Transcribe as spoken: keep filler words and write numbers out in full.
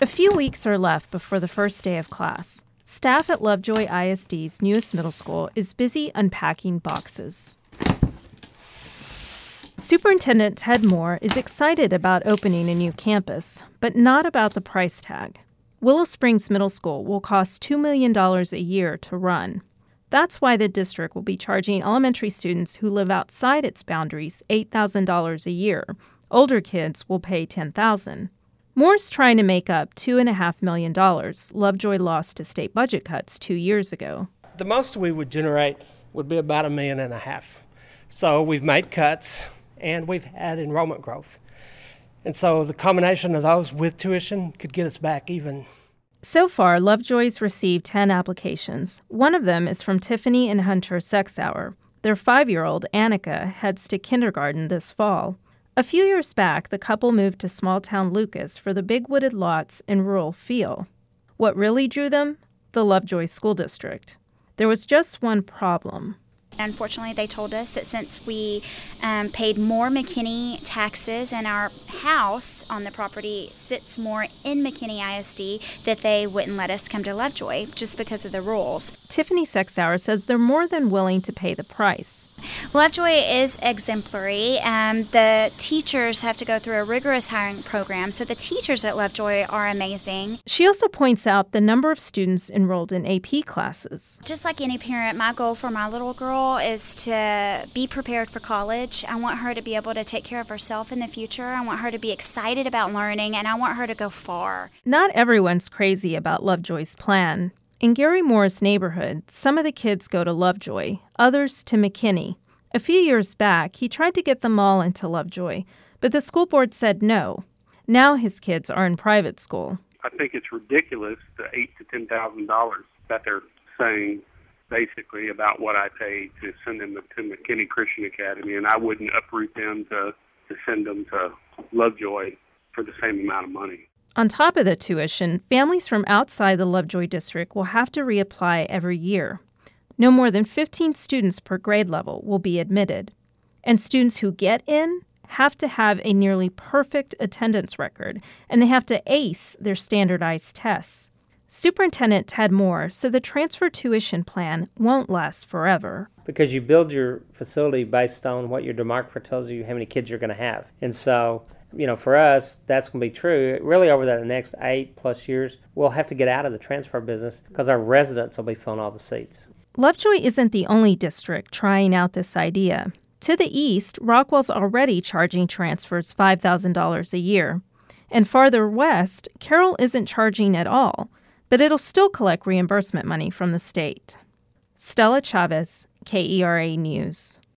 A few weeks are left before the first day of class. Staff at Lovejoy I S D's newest middle school is busy unpacking boxes. Superintendent Ted Moore is excited about opening a new campus, but not about the price tag. Willow Springs Middle School will cost two million dollars a year to run. That's why the district will be charging elementary students who live outside its boundaries eight thousand dollars a year. Older kids will pay ten thousand dollars. Moore's trying to make up two point five million dollars Lovejoy lost to state budget cuts two years ago. The most we would generate would be about a million and a half. So we've made cuts, and we've had enrollment growth. And so the combination of those with tuition could get us back even. So far, Lovejoy's received ten applications. One of them is from Tiffany and Hunter Sexauer. Their five-year-old, Annika, heads to kindergarten this fall. A few years back, the couple moved to small-town Lucas for the big wooded lots and rural feel. What really drew them? The Lovejoy School District. There was just one problem. Unfortunately, they told us that since we um, paid more McKinney taxes and our house on the property sits more in McKinney I S D, that they wouldn't let us come to Lovejoy just because of the rules. Tiffany Sexauer says they're more than willing to pay the price. Lovejoy is exemplary. Um, the teachers have to go through a rigorous hiring program, so the teachers at Lovejoy are amazing. She also points out the number of students enrolled in A P classes. Just like any parent, my goal for my little girl is to be prepared for college. I want her to be able to take care of herself in the future. I want her to be excited about learning, and I want her to go far. Not everyone's crazy about Lovejoy's plan. In Gary Moore's neighborhood, some of the kids go to Lovejoy, others to McKinney. A few years back, he tried to get them all into Lovejoy, but the school board said no. Now his kids are in private school. I think it's ridiculous, the eight to ten thousand dollars that they're saying, basically about what I pay to send them to McKinney Christian Academy, and I wouldn't uproot them to, to send them to Lovejoy for the same amount of money. On top of the tuition, families from outside the Lovejoy district will have to reapply every year. No more than fifteen students per grade level will be admitted. And students who get in have to have a nearly perfect attendance record, and they have to ace their standardized tests. Superintendent Ted Moore said the transfer tuition plan won't last forever. Because you build your facility based on what your demographer tells you how many kids you're going to have. And so, you know, for us, that's going to be true. Really, over the next eight plus years, we'll have to get out of the transfer business because our residents will be filling all the seats. Lovejoy isn't the only district trying out this idea. To the east, Rockwell's already charging transfers five thousand dollars a year. And farther west, Carroll isn't charging at all, but it'll still collect reimbursement money from the state. Stella Chavez, K E R A News.